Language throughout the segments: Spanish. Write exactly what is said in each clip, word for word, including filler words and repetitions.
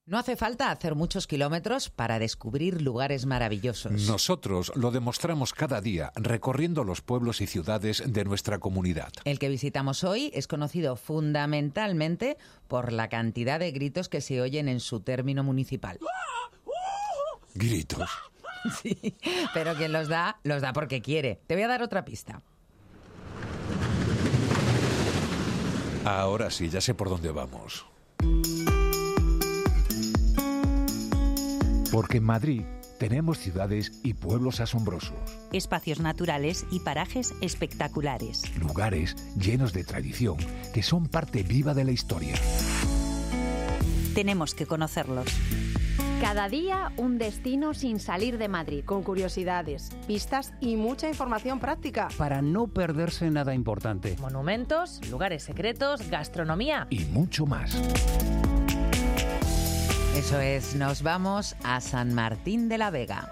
No hace falta hacer muchos kilómetros para descubrir lugares maravillosos. Nosotros lo demostramos cada día recorriendo los pueblos y ciudades de nuestra comunidad. El que visitamos hoy es conocido fundamentalmente por la cantidad de gritos que se oyen en su término municipal. ¿Gritos? Sí, pero quien los da, los da porque quiere. Te voy a dar otra pista. Ahora sí, ya sé por dónde vamos. Porque en Madrid tenemos ciudades y pueblos asombrosos. Espacios naturales y parajes espectaculares. Lugares llenos de tradición que son parte viva de la historia. Tenemos que conocerlos. Cada día un destino sin salir de Madrid. Con curiosidades, pistas y mucha información práctica. Para no perderse nada importante. Monumentos, lugares secretos, gastronomía. Y mucho más. Eso es, nos vamos a San Martín de la Vega.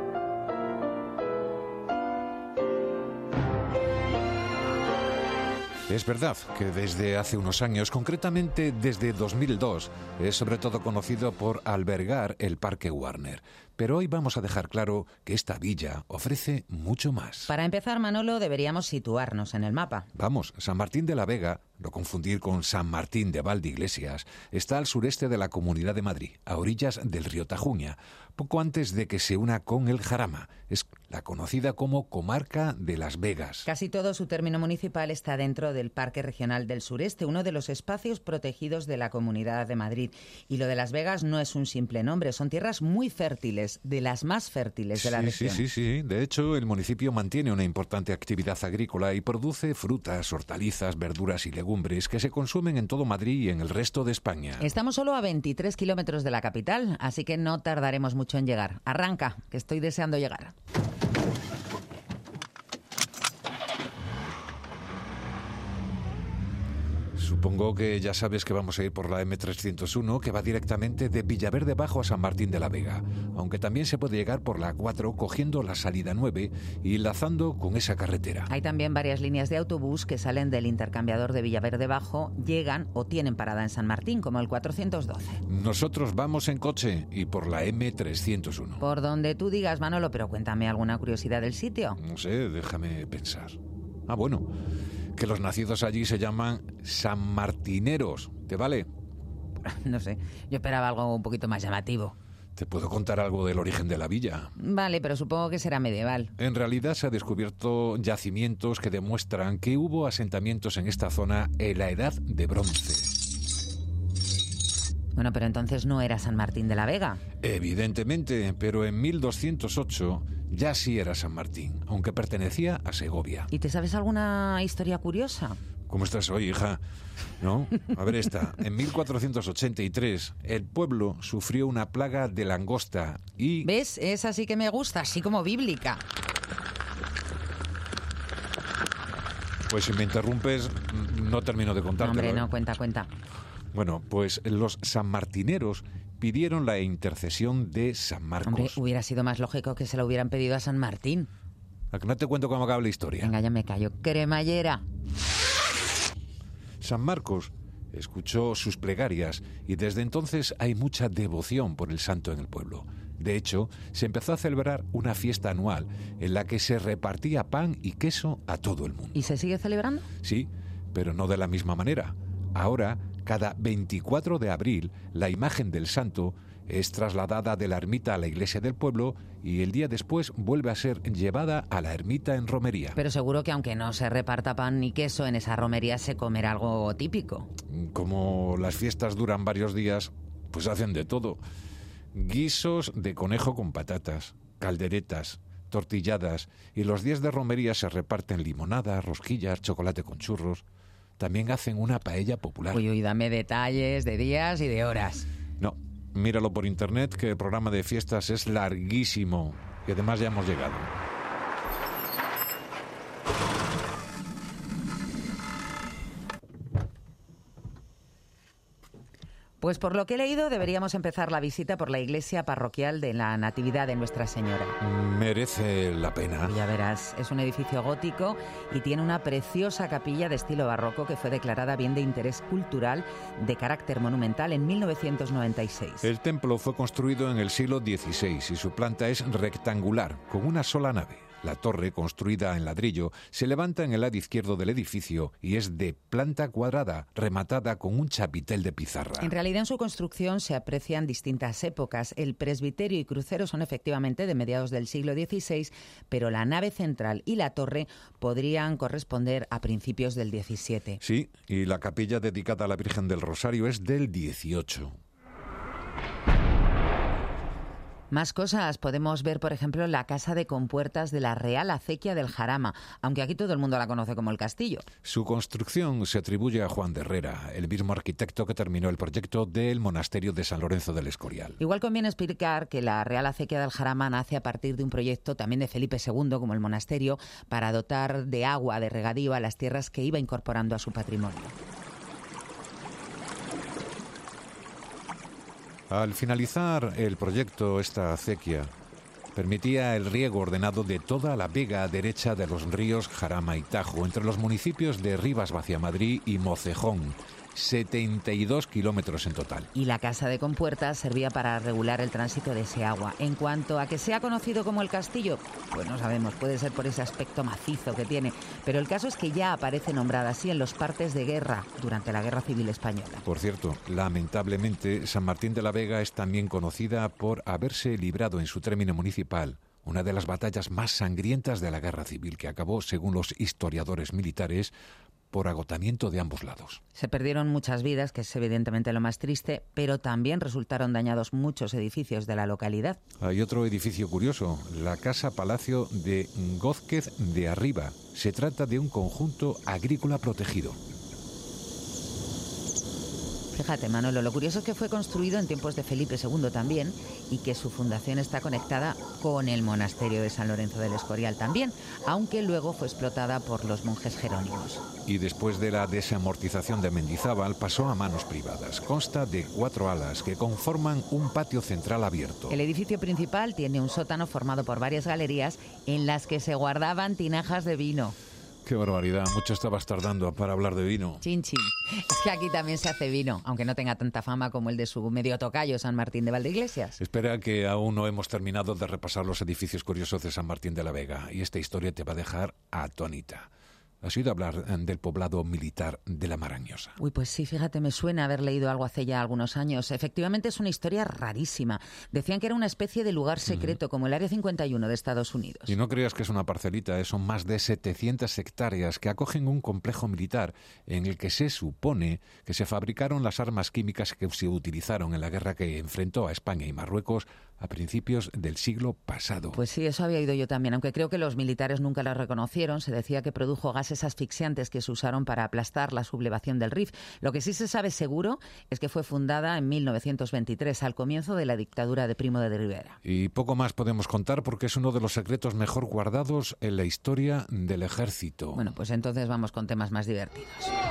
Es verdad que desde hace unos años, concretamente desde dos mil dos, es sobre todo conocido por albergar el Parque Warner. Pero hoy vamos a dejar claro que esta villa ofrece mucho más. Para empezar, Manolo, deberíamos situarnos en el mapa. Vamos, San Martín de la Vega, no confundir con San Martín de Valdeiglesias, está al sureste de la Comunidad de Madrid, a orillas del río Tajuña, poco antes de que se una con el Jarama. Es la conocida como Comarca de Las Vegas. Casi todo su término municipal está dentro del Parque Regional del Sureste, uno de los espacios protegidos de la Comunidad de Madrid. Y lo de Las Vegas no es un simple nombre, son tierras muy fértiles, de las más fértiles de la sí, región. Sí, sí, sí. De hecho, el municipio mantiene una importante actividad agrícola y produce frutas, hortalizas, verduras y legumbres que se consumen en todo Madrid y en el resto de España. Estamos solo a veintitrés kilómetros de la capital, así que no tardaremos mucho en llegar. Arranca, que estoy deseando llegar. Supongo que ya sabes que vamos a ir por la eme trescientos uno, que va directamente de Villaverde Bajo a San Martín de la Vega, aunque también se puede llegar por la A cuatro cogiendo la salida nueve y enlazando con esa carretera. Hay también varias líneas de autobús que salen del intercambiador de Villaverde Bajo, llegan o tienen parada en San Martín, como el cuatrocientos doce. Nosotros vamos en coche y por la eme trescientos uno. Por donde tú digas, Manolo, pero cuéntame alguna curiosidad del sitio. No sé, déjame pensar. Ah, bueno, que los nacidos allí se llaman sanmartineros, ¿te vale? No sé, yo esperaba algo un poquito más llamativo. Te puedo contar algo del origen de la villa. Vale, pero supongo que será medieval. En realidad se han descubierto yacimientos que demuestran que hubo asentamientos en esta zona en la Edad de Bronce. Bueno, pero entonces no era San Martín de la Vega. Evidentemente, pero en mil doscientos ocho ya sí era San Martín, aunque pertenecía a Segovia. ¿Y te sabes alguna historia curiosa? ¿Cómo estás hoy, hija? ¿No? A ver esta. En mil cuatrocientos ochenta y tres, el pueblo sufrió una plaga de langosta y... ¿Ves? Esa sí que me gusta, así como bíblica. Pues si me interrumpes, no termino de contártelo. Hombre, no, ¿eh? cuenta, cuenta. Bueno, pues los sanmartineros pidieron la intercesión de San Marcos. Hombre, hubiera sido más lógico que se lo hubieran pedido a San Martín. ¿A que no te cuento cómo acaba la historia? Venga, ya me callo. Cremallera. San Marcos escuchó sus plegarias y desde entonces hay mucha devoción por el santo en el pueblo. De hecho, se empezó a celebrar una fiesta anual en la que se repartía pan y queso a todo el mundo. ¿Y se sigue celebrando? Sí, pero no de la misma manera. Ahora, cada veinticuatro de abril, la imagen del santo es trasladada de la ermita a la iglesia del pueblo y el día después vuelve a ser llevada a la ermita en romería. Pero seguro que aunque no se reparta pan ni queso, en esa romería se comerá algo típico. Como las fiestas duran varios días, pues hacen de todo. Guisos de conejo con patatas, calderetas, tortilladas, y los días de romería se reparten limonada, rosquillas, chocolate con churros. También hacen una paella popular. Uy, uy, dame detalles de días y de horas. No, míralo por internet, que el programa de fiestas es larguísimo. Y además ya hemos llegado. Pues por lo que he leído, deberíamos empezar la visita por la iglesia parroquial de la Natividad de Nuestra Señora. Merece la pena. Ya verás, es un edificio gótico y tiene una preciosa capilla de estilo barroco que fue declarada bien de interés cultural de carácter monumental en mil novecientos noventa y seis. El templo fue construido en el siglo dieciséis y su planta es rectangular, con una sola nave. La torre, construida en ladrillo, se levanta en el lado izquierdo del edificio y es de planta cuadrada, rematada con un chapitel de pizarra. En realidad, en su construcción se aprecian distintas épocas. El presbiterio y crucero son efectivamente de mediados del siglo dieciséis, pero la nave central y la torre podrían corresponder a principios del diecisiete. Sí, y la capilla dedicada a la Virgen del Rosario es del dieciocho. Más cosas. Podemos ver, por ejemplo, la casa de compuertas de la Real Acequia del Jarama, aunque aquí todo el mundo la conoce como el Castillo. Su construcción se atribuye a Juan de Herrera, el mismo arquitecto que terminó el proyecto del monasterio de San Lorenzo del Escorial. Igual conviene explicar que la Real Acequia del Jarama nace a partir de un proyecto también de Felipe segundo, como el monasterio, para dotar de agua de regadío a las tierras que iba incorporando a su patrimonio. Al finalizar el proyecto, esta acequia permitía el riego ordenado de toda la vega derecha de los ríos Jarama y Tajo, entre los municipios de Rivas-Vaciamadrid y Mocejón, setenta y dos kilómetros en total. Y la casa de compuertas servía para regular el tránsito de ese agua. En cuanto a que sea conocido como el Castillo, pues no sabemos, puede ser por ese aspecto macizo que tiene, pero el caso es que ya aparece nombrada así en los partes de guerra durante la Guerra Civil Española. Por cierto, lamentablemente, San Martín de la Vega es también conocida por haberse librado en su término municipal una de las batallas más sangrientas de la Guerra Civil, que acabó, según los historiadores militares, por agotamiento de ambos lados. Se perdieron muchas vidas, que es evidentemente lo más triste, pero también resultaron dañados muchos edificios de la localidad. Hay otro edificio curioso, la Casa Palacio de Gózquez de Arriba. Se trata de un conjunto agrícola protegido. Fíjate, Manolo, lo curioso es que fue construido en tiempos de Felipe segundo también y que su fundación está conectada con el monasterio de San Lorenzo del Escorial también, aunque luego fue explotada por los monjes jerónimos. Y después de la desamortización de Mendizábal pasó a manos privadas. Consta de cuatro alas que conforman un patio central abierto. El edificio principal tiene un sótano formado por varias galerías en las que se guardaban tinajas de vino. ¡Qué barbaridad! Mucho estabas tardando para hablar de vino. Chin, chin. Es que aquí también se hace vino, aunque no tenga tanta fama como el de su medio tocayo, San Martín de Valdeiglesias. Espera, que aún no hemos terminado de repasar los edificios curiosos de San Martín de la Vega, y esta historia te va a dejar atónita. ¿Has oído hablar del poblado militar de la Marañosa? Uy, pues sí, fíjate, me suena haber leído algo hace ya algunos años. Efectivamente es una historia rarísima. Decían que era una especie de lugar secreto, uh-huh. como el Área cincuenta y uno de Estados Unidos. Y no creas que es una parcelita, ¿eh? Son más de setecientas hectáreas que acogen un complejo militar en el que se supone que se fabricaron las armas químicas que se utilizaron en la guerra que enfrentó a España y Marruecos a principios del siglo pasado. Pues sí, eso había oído yo también, aunque creo que los militares nunca la reconocieron. Se decía que produjo gases asfixiantes que se usaron para aplastar la sublevación del R I F. Lo que sí se sabe seguro es que fue fundada en mil novecientos veintitrés, al comienzo de la dictadura de Primo de Rivera. Y poco más podemos contar porque es uno de los secretos mejor guardados en la historia del ejército. Bueno, pues entonces vamos con temas más divertidos.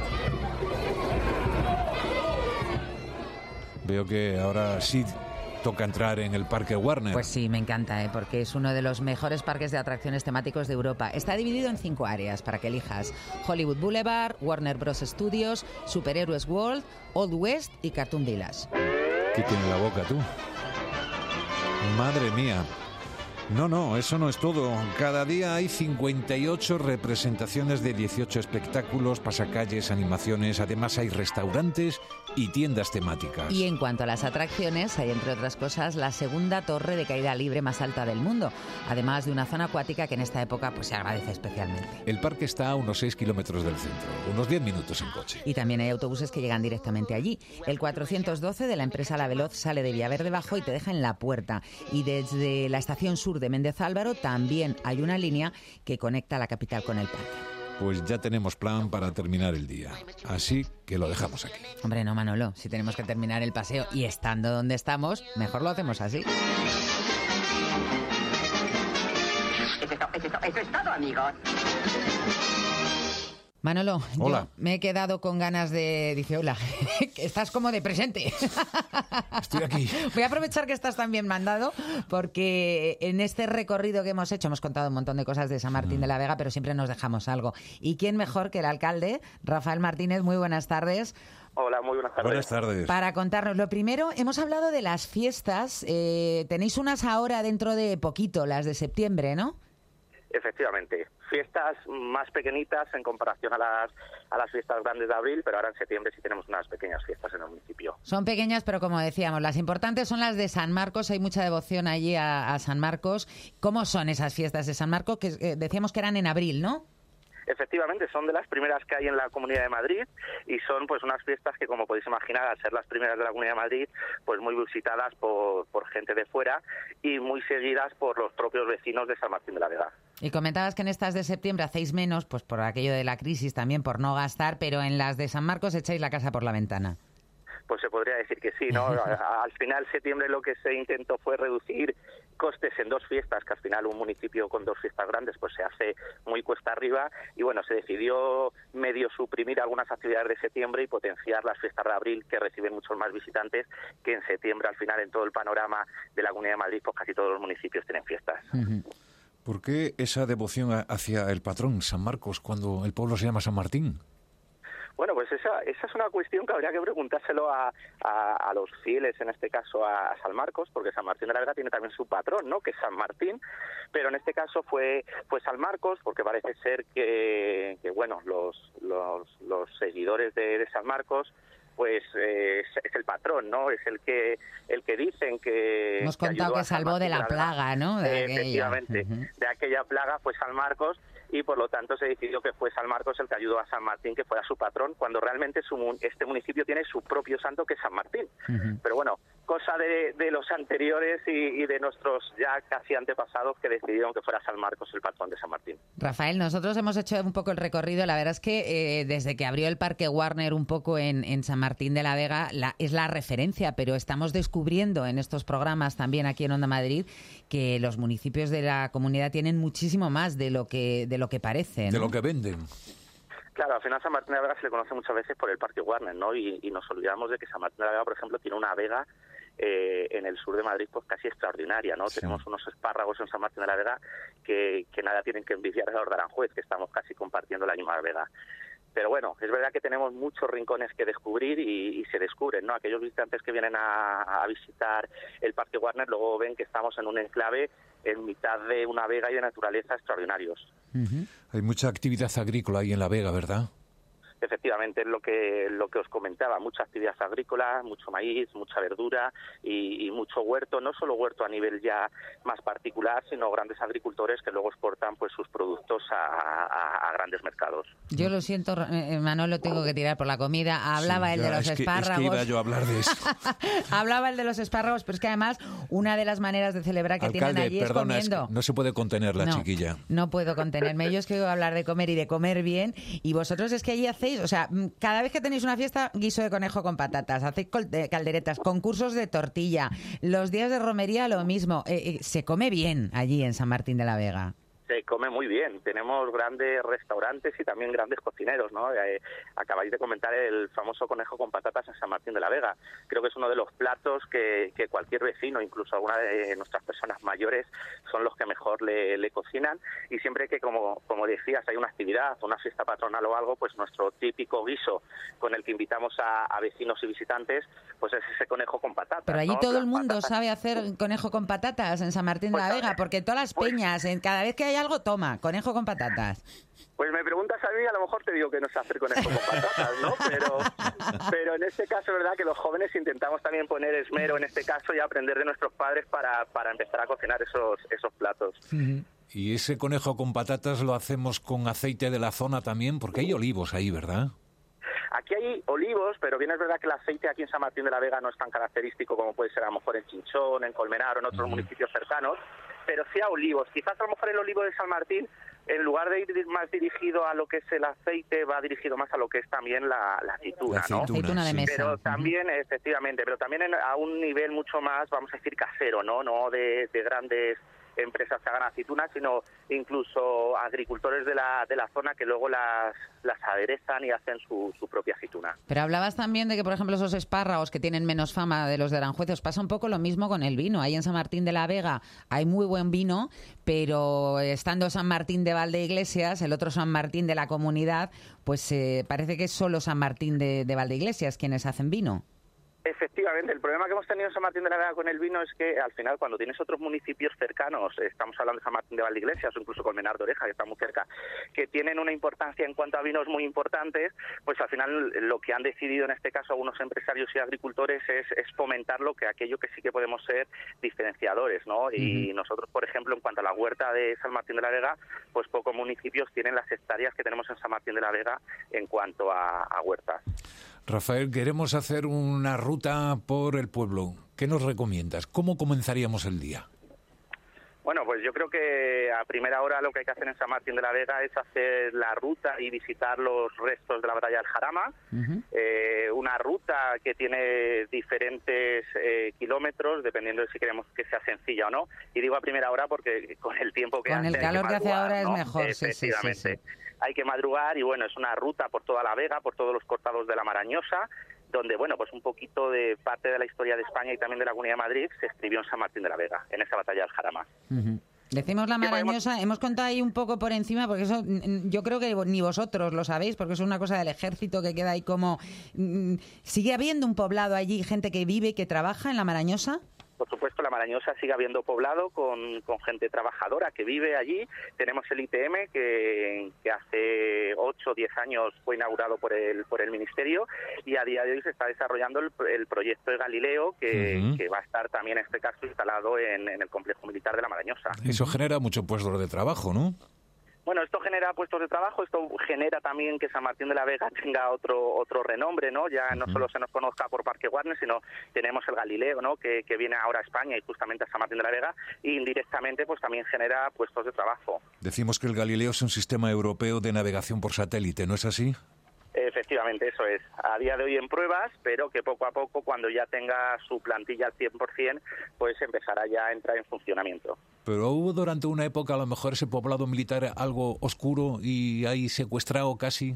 Veo que ahora sí toca entrar en el Parque Warner. Pues sí, me encanta, ¿eh? Porque es uno de los mejores parques de atracciones temáticos de Europa. Está dividido en cinco áreas para que elijas: Hollywood Boulevard, Warner Bros. Studios, Superhéroes World, Old West y Cartoon Village. ¿Qué tiene la boca tú? Madre mía. No, no, eso no es todo. Cada día hay cincuenta y ocho representaciones de dieciocho espectáculos, pasacalles, animaciones. Además hay restaurantes y tiendas temáticas. Y en cuanto a las atracciones, hay entre otras cosas la segunda torre de caída libre más alta del mundo, además de una zona acuática que en esta época pues se agradece especialmente. El parque está a unos seis kilómetros del centro, unos diez minutos en coche. Y también hay autobuses que llegan directamente allí. El cuatrocientos doce de la empresa La Veloz sale de Villaverde Bajo y te deja en la puerta. Y desde la estación sur de Méndez Álvaro también hay una línea que conecta la capital con el parque. Pues ya tenemos plan para terminar el día, así que lo dejamos aquí. Hombre, no, Manolo, si tenemos que terminar el paseo y estando donde estamos, mejor lo hacemos así. Eso es todo, eso es todo, amigos. Manolo, Hola. yo me he quedado con ganas de... Dice, hola, que estás como de presente. Estoy aquí. Voy a aprovechar que estás tan bien mandado, porque en este recorrido que hemos hecho hemos contado un montón de cosas de San Martín de la Vega, pero siempre nos dejamos algo. ¿Y quién mejor que el alcalde, Rafael Martínez? Muy buenas tardes. Hola, muy buenas tardes. Buenas tardes. Para contarnos, lo primero, hemos hablado de las fiestas. Eh, tenéis unas ahora dentro de poquito, las de septiembre, ¿no? Efectivamente, fiestas más pequeñitas en comparación a las a las fiestas grandes de abril, pero ahora en septiembre sí tenemos unas pequeñas fiestas en el municipio. Son pequeñas, pero como decíamos, las importantes son las de San Marcos. Hay mucha devoción allí a, a San Marcos. ¿Cómo son esas fiestas de San Marcos? Que eh, decíamos que eran en abril, ¿no? Efectivamente, son de las primeras que hay en la Comunidad de Madrid y son pues unas fiestas que, como podéis imaginar, al ser las primeras de la Comunidad de Madrid, pues muy visitadas por, por gente de fuera y muy seguidas por los propios vecinos de San Martín de la Vega. Y comentabas que en estas de septiembre hacéis menos, pues por aquello de la crisis también, por no gastar, pero en las de San Marcos echáis la casa por la ventana. Pues se podría decir que sí, ¿no? Al final, septiembre lo que se intentó fue reducir costes en dos fiestas, que al final un municipio con dos fiestas grandes pues se hace muy cuesta arriba, y bueno, se decidió medio suprimir algunas actividades de septiembre y potenciar las fiestas de abril, que reciben muchos más visitantes, que en septiembre al final en todo el panorama de la Comunidad de Madrid pues casi todos los municipios tienen fiestas. Uh-huh. ¿Por qué esa devoción hacia el patrón San Marcos cuando el pueblo se llama San Martín? Bueno, pues esa, esa es una cuestión que habría que preguntárselo a, a, a los fieles, en este caso a, a San Marcos, porque San Martín de la Vega tiene también su patrón, ¿no?, que es San Martín, pero en este caso fue fue San Marcos, porque parece ser que, que bueno, los, los, los seguidores de, de San Marcos pues eh, es, es el patrón, ¿no? Es el que el que dicen que... Hemos contado que, que salvó de la plaga, ¿no? De eh, aquella. Efectivamente, uh-huh. de aquella plaga fue San Marcos, y por lo tanto se decidió que fue San Marcos el que ayudó a San Martín, que fuera su patrón, cuando realmente su, este municipio tiene su propio santo, que es San Martín. Uh-huh. Pero bueno, cosa de, de los anteriores y, y de nuestros ya casi antepasados, que decidieron que fuera San Marcos el patrón de San Martín. Rafael, nosotros hemos hecho un poco el recorrido. La verdad es que eh, desde que abrió el Parque Warner un poco en, en San Martín de la Vega, la, es la referencia, pero estamos descubriendo en estos programas también aquí en Onda Madrid que los municipios de la comunidad tienen muchísimo más de lo que de lo que parece, ¿no? De lo que venden. Claro, al final San Martín de la Vega se le conoce muchas veces por el Parque Warner, ¿no? Y, y nos olvidamos de que San Martín de la Vega, por ejemplo, tiene una vega eh, en el sur de Madrid pues casi extraordinaria, ¿no? Sí. Tenemos unos espárragos en San Martín de la Vega que, que nada tienen que envidiar a los de Aranjuez, que estamos casi compartiendo la misma vega. Pero bueno, es verdad que tenemos muchos rincones que descubrir y, y se descubren, ¿no? Aquellos visitantes que vienen a, a visitar el Parque Warner luego ven que estamos en un enclave en mitad de una vega y de naturaleza extraordinarios. Uh-huh. Hay mucha actividad agrícola ahí en la vega, ¿verdad? Efectivamente, es lo que lo que os comentaba, mucha actividad agrícola, mucho maíz, mucha verdura y, y mucho huerto, no solo huerto a nivel ya más particular, sino grandes agricultores que luego exportan pues sus productos a, a, a grandes mercados. Yo lo siento, eh, Manolo, tengo que tirar por la comida. Hablaba sí, el ya, de los es que, espárragos. Es que iba yo a hablar de eso. Hablaba el de los espárragos, pero es que además una de las maneras de celebrar que Alcalde, tienen allí perdona, es comiendo. Es que no se puede contener la no, chiquilla. No puedo contenerme. Yo es que voy a hablar de comer y de comer bien, y vosotros es que allí hacéis, o sea, cada vez que tenéis una fiesta, guiso de conejo con patatas, hacéis calderetas, concursos de tortilla, los días de romería lo mismo. Eh, eh, se come bien allí en San Martín de la Vega. Se come muy bien, tenemos grandes restaurantes y también grandes cocineros, ¿no? Eh, acabáis de comentar el famoso conejo con patatas en San Martín de la Vega. Creo que es uno de los platos que, que cualquier vecino, incluso alguna de nuestras personas mayores, son los que mejor le, le cocinan, y siempre que, como, como decías, hay una actividad, una fiesta patronal o algo, pues nuestro típico guiso con el que invitamos a, a vecinos y visitantes, pues es ese conejo con patatas. Pero allí ¿no? todo Las el mundo patatas... sabe hacer conejo con patatas en San Martín de la Vega, porque todas las peñas, en cada vez que hay algo, toma, conejo con patatas. Pues me preguntas a mí, a lo mejor te digo que no sé hacer conejo con patatas, ¿no? Pero, pero en este caso es verdad que los jóvenes intentamos también poner esmero en este caso y aprender de nuestros padres para, para empezar a cocinar esos, esos platos. Y ese conejo con patatas lo hacemos con aceite de la zona también, porque hay olivos ahí, ¿verdad? Aquí hay olivos, pero bien es verdad que el aceite aquí en San Martín de la Vega no es tan característico como puede ser a lo mejor en Chinchón, en Colmenar o en otros uh-huh. municipios cercanos, pero sí a olivos. Quizás a lo mejor el olivo de San Martín, en lugar de ir más dirigido a lo que es el aceite, va dirigido más a lo que es también la, la aceituna, la aceituna, ¿no? Aceituna de mesa. Pero también, uh-huh. efectivamente, pero también en, a un nivel mucho más, vamos a decir, casero, ¿no? No de, de grandes empresas que hagan aceitunas, sino incluso agricultores de la, de la zona que luego las, las aderezan y hacen su, su propia aceituna. Pero hablabas también de que, por ejemplo, esos espárragos que tienen menos fama de los de Aranjuez, os pasa un poco lo mismo con el vino. Ahí en San Martín de la Vega hay muy buen vino, pero estando San Martín de Valdeiglesias, el otro San Martín de la Comunidad, pues eh, parece que es solo San Martín de, de Valdeiglesias quienes hacen vino. Efectivamente, el problema que hemos tenido en San Martín de la Vega con el vino es que al final cuando tienes otros municipios cercanos, estamos hablando de San Martín de Valdeiglesias o incluso Colmenar de Oreja, que está muy cerca, que tienen una importancia en cuanto a vinos muy importantes, pues al final lo que han decidido en este caso algunos empresarios y agricultores es, es fomentar lo que aquello que sí que podemos ser diferenciadores, ¿no? Y uh-huh. nosotros, por ejemplo, en cuanto a la huerta de San Martín de la Vega, pues pocos municipios tienen las hectáreas que tenemos en San Martín de la Vega en cuanto a, a huertas. Rafael, queremos hacer una ruta por el pueblo. ¿Qué nos recomiendas? ¿Cómo comenzaríamos el día? Bueno, pues yo creo que a primera hora lo que hay que hacer en San Martín de la Vega es hacer la ruta y visitar los restos de la batalla del Jarama. Uh-huh. Eh, una ruta que tiene diferentes eh, kilómetros, dependiendo de si queremos que sea sencilla o no. Y digo a primera hora porque con el tiempo que con hace... Con el calor que, que hace ahora, ¿no? Es mejor, Efectivamente. Sí, sí, sí, sí. Hay que madrugar y bueno, es una ruta por toda la Vega, por todos los cortados de la Marañosa, donde, bueno, pues un poquito de parte de la historia de España y también de la Comunidad de Madrid se escribió en San Martín de la Vega, en esa batalla del Jarama. Uh-huh. Decimos la Marañosa, podemos... hemos contado ahí un poco por encima, porque eso yo creo que ni vosotros lo sabéis, porque es una cosa del ejército que queda ahí como... ¿Sigue habiendo un poblado allí, gente que vive y que trabaja en la Marañosa? Por supuesto, la Marañosa sigue habiendo poblado con, con gente trabajadora que vive allí. Tenemos el I T M que, que hace ocho o diez años fue inaugurado por el por el Ministerio y a día de hoy se está desarrollando el, el proyecto de Galileo que, uh-huh. que va a estar también en este caso instalado en, en el complejo militar de la Marañosa. Eso genera muchos puestos de trabajo, ¿no? Bueno, esto genera puestos de trabajo, esto genera también que San Martín de la Vega tenga otro otro renombre, ¿no? Ya no solo se nos conozca por Parque Warner, sino tenemos el Galileo, ¿no? Que, que viene ahora a España y justamente a San Martín de la Vega, y indirectamente pues también genera puestos de trabajo. Decimos que el Galileo es un sistema europeo de navegación por satélite, ¿no es así? Efectivamente, eso es. A día de hoy en pruebas, pero que poco a poco, cuando ya tenga su plantilla al cien por ciento, pues empezará ya a entrar en funcionamiento. Pero hubo durante una época a lo mejor ese poblado militar algo oscuro y ahí secuestrado casi...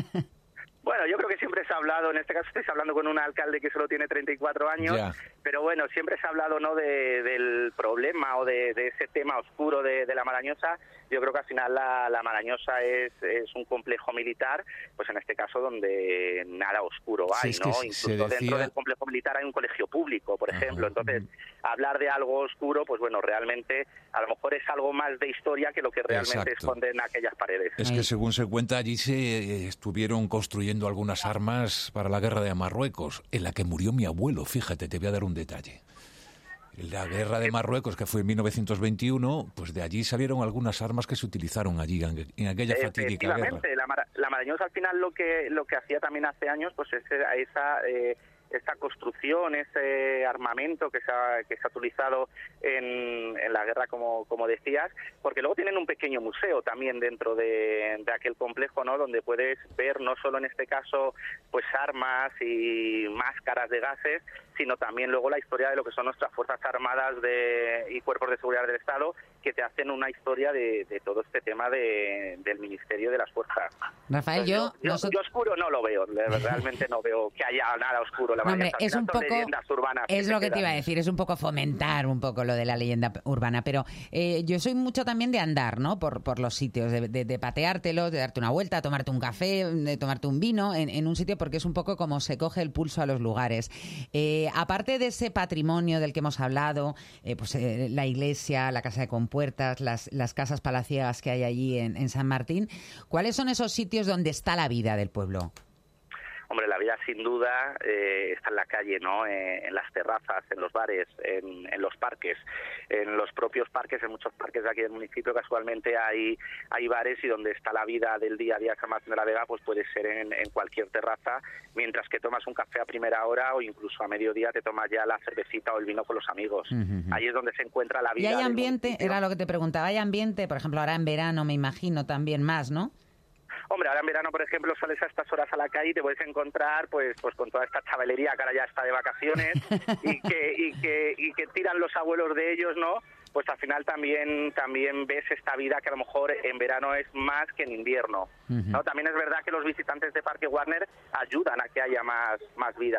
Bueno, yo creo que siempre se ha hablado, en este caso estoy hablando con un alcalde que solo tiene treinta y cuatro años, ya. Pero bueno, siempre se ha hablado, ¿no?, de, del problema o de, de ese tema oscuro de, de la Marañosa. Yo creo que al final la, la Marañosa es, es un complejo militar, pues en este caso donde nada oscuro hay, sí, ¿no? Incluso decía... dentro del complejo militar hay un colegio público, por ejemplo. Ajá. Entonces, hablar de algo oscuro, pues bueno, realmente a lo mejor es algo más de historia que lo que realmente Exacto. esconden aquellas paredes. Es que según se cuenta, allí se estuvieron construyendo algunas armas para la guerra de Marruecos, en la que murió mi abuelo, fíjate, te voy a dar un detalle. La guerra de Marruecos, que fue en mil novecientos veintiuno, pues de allí salieron algunas armas que se utilizaron allí, en aquella fatídica guerra. La, Mar- la Marañosa al final lo que lo que hacía también hace años, pues es esa... Eh, esa construcción, ese armamento que se ha, que se ha utilizado en, en la guerra, como, como decías, porque luego tienen un pequeño museo también dentro de, de aquel complejo, ¿no?, donde puedes ver no solo en este caso pues armas y máscaras de gases, sino también luego la historia de lo que son nuestras Fuerzas Armadas de, y Cuerpos de Seguridad del Estado, que te hacen una historia de, de todo este tema de, del Ministerio de las Fuerzas. Rafael, Entonces, yo, yo, nosotros... yo oscuro no lo veo, realmente no veo que haya nada oscuro. La no, hombre, es un poco, es lo que te iba a decir, es un poco fomentar un poco lo de la leyenda urbana, pero eh, yo soy mucho también de andar, ¿no?, por, por los sitios, de, de, de pateártelo, de darte una vuelta, tomarte un café, de tomarte un vino en, en un sitio, porque es un poco como se coge el pulso a los lugares. Eh, aparte de ese patrimonio del que hemos hablado, eh, pues eh, la iglesia, la casa de compuertas, las, las casas palaciegas que hay allí en, en San Martín, ¿cuáles son esos sitios donde está la vida del pueblo? Hombre, la vida sin duda eh, está en la calle, ¿no? Eh, en las terrazas, en los bares, en, en los parques, en los propios parques, en muchos parques de aquí del municipio casualmente hay hay bares, y donde está la vida del día a día San Martín de la Vega, pues puede ser en, en cualquier terraza, mientras que tomas un café a primera hora o incluso a mediodía te tomas ya la cervecita o el vino con los amigos. Uh-huh. Ahí es donde se encuentra la vida. ¿Y hay ambiente? Era lo que te preguntaba. ¿Hay ambiente? Por ejemplo, ahora en verano me imagino también más, ¿no? Hombre, ahora en verano, por ejemplo, sales a estas horas a la calle y te puedes encontrar pues pues con toda esta chavalería que ahora ya está de vacaciones y que y que y que tiran los abuelos de ellos, ¿no? Pues al final también también ves esta vida que a lo mejor en verano es más que en invierno, ¿no? Uh-huh. También es verdad que los visitantes de Parque Warner ayudan a que haya más más vida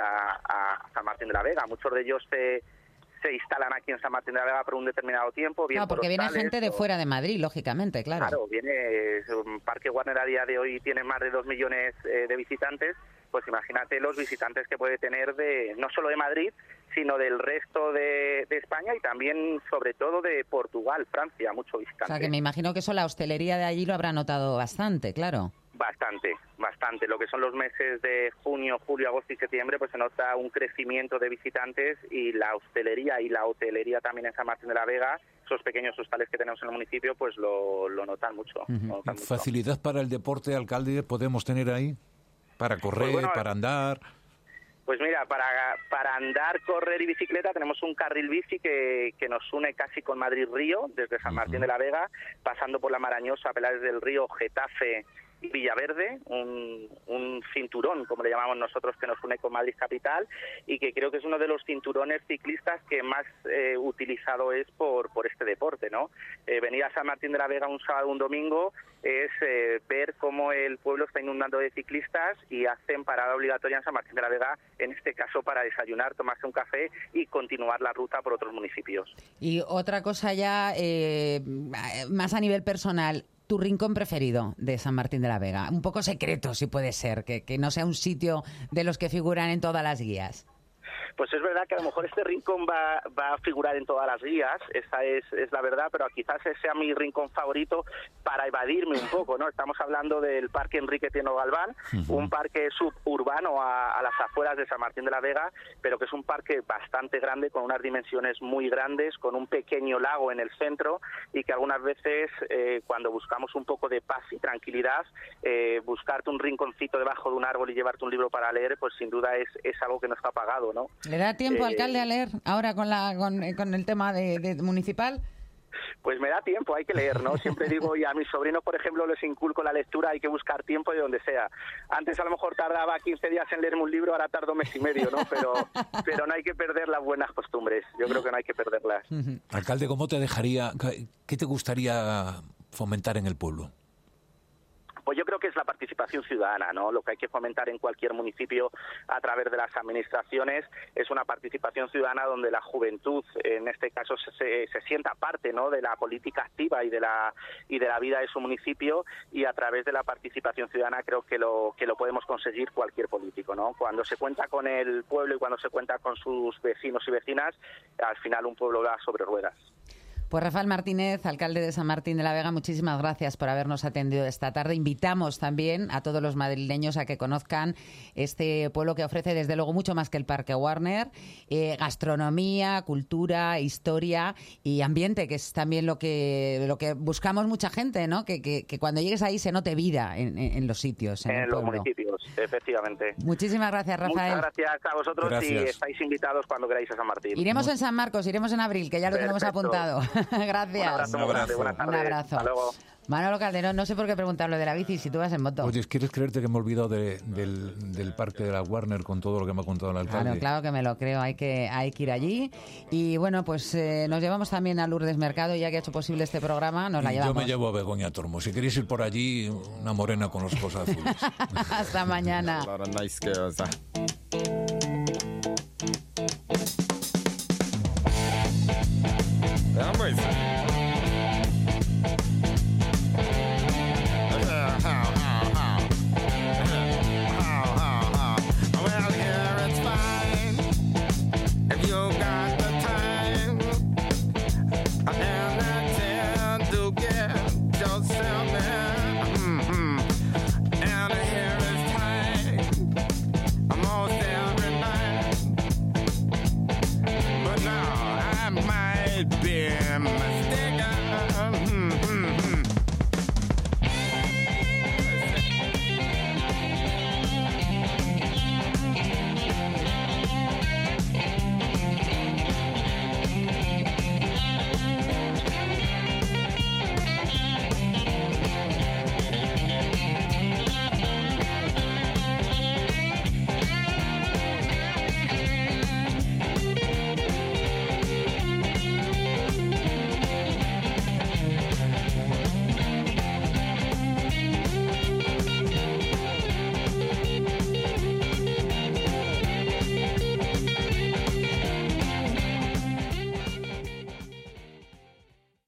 a San Martín de la Vega. Muchos de ellos se se instalan aquí en San Martín de la Vega por un determinado tiempo. Bien no, porque viene gente de o... fuera de Madrid, lógicamente, claro. Claro, viene Parque Warner a día de hoy tiene más de dos millones eh, de visitantes. Pues imagínate los visitantes que puede tener de no solo de Madrid, sino del resto de, de España y también, sobre todo, de Portugal, Francia, mucho visitante. O sea, que me imagino que eso la hostelería de allí lo habrá notado bastante, claro. Bastante, bastante. Lo que son los meses de junio, julio, agosto y septiembre, pues se nota un crecimiento de visitantes y la hostelería y la hotelería también en San Martín de la Vega, esos pequeños hostales que tenemos en el municipio, pues lo, lo notan mucho. Uh-huh. lo notan mucho. ¿Facilidad para el deporte, alcalde, podemos tener ahí? ¿Para correr, pues bueno, para andar? Pues mira, para para andar, correr y bicicleta tenemos un carril bici que, que nos une casi con Madrid-Río, desde San Martín uh-huh. de la Vega, pasando por la Marañosa, Pelares del Río, Getafe y Villaverde, un, un cinturón, como le llamamos nosotros, que nos une con Madrid Capital y que creo que es uno de los cinturones ciclistas que más eh, utilizado es por por este deporte, ¿no? Eh, venir a San Martín de la Vega un sábado o un domingo es eh, ver cómo el pueblo está inundando de ciclistas y hacen parada obligatoria en San Martín de la Vega, en este caso para desayunar, tomarse un café y continuar la ruta por otros municipios. Y otra cosa ya eh, más a nivel personal, tu rincón preferido de San Martín de la Vega, un poco secreto si puede ser, que, que no sea un sitio de los que figuran en todas las guías. Pues es verdad que a lo mejor este rincón va, va a figurar en todas las guías, esa es, es la verdad, pero quizás ese sea mi rincón favorito para evadirme un poco, ¿no? Estamos hablando del Parque Enrique Tieno Galván, uh-huh. un parque suburbano a, a las afueras de San Martín de la Vega, pero que es un parque bastante grande, con unas dimensiones muy grandes, con un pequeño lago en el centro y que algunas veces eh, cuando buscamos un poco de paz y tranquilidad, eh, buscarte un rinconcito debajo de un árbol y llevarte un libro para leer, pues sin duda es, es algo que no está pagado, ¿no? ¿Le da tiempo, eh, alcalde, a leer ahora con la con, con el tema de, de municipal? Pues me da tiempo, hay que leer, ¿no? Siempre digo, y a mis sobrinos, por ejemplo, les inculco la lectura, hay que buscar tiempo de donde sea. Antes a lo mejor tardaba quince días en leerme un libro, ahora tardo un mes y medio, ¿no? Pero, pero no hay que perder las buenas costumbres, yo creo que no hay que perderlas. Alcalde, ¿cómo te dejaría, qué te gustaría fomentar en el pueblo? Pues yo creo que es la participación ciudadana, ¿no? Lo que hay que fomentar en cualquier municipio a través de las administraciones es una participación ciudadana donde la juventud, en este caso, se, se sienta parte, ¿no?, de la política activa y de la y de la vida de su municipio, y a través de la participación ciudadana creo que lo que lo podemos conseguir cualquier político, ¿no? Cuando se cuenta con el pueblo y cuando se cuenta con sus vecinos y vecinas, al final un pueblo va sobre ruedas. Pues Rafael Martínez, alcalde de San Martín de la Vega, muchísimas gracias por habernos atendido esta tarde. Invitamos también a todos los madrileños a que conozcan este pueblo que ofrece desde luego mucho más que el Parque Warner, eh, gastronomía, cultura, historia y ambiente, que es también lo que lo que buscamos mucha gente, ¿no? Que, que, que cuando llegues ahí se note vida en, en los sitios, en, en el los pueblo. Efectivos, efectivamente. Muchísimas gracias, Rafael. Muchas gracias a vosotros. Gracias. Y estáis invitados cuando queráis a San Martín. Iremos en San Marcos, iremos en abril, que ya lo Perfecto. tenemos apuntado. Gracias. Un abrazo. Un abrazo. Buenas tardes. Un abrazo. Hasta luego. Manolo Calderón, no sé por qué preguntar lo de la bici si tú vas en moto. Oye, ¿quieres creerte que me he olvidado de, del, del parque de la Warner con todo lo que me ha contado el alcalde? Claro, claro que me lo creo, hay que, hay que ir allí. Y bueno, pues eh, nos llevamos también a Lourdes Mercado, ya que ha hecho posible este programa, nos la y llevamos. Yo me llevo a Begoña Tormo. Si queréis ir por allí, una morena con los ojos azules. Hasta mañana. Might be a mistake. Mm-hmm.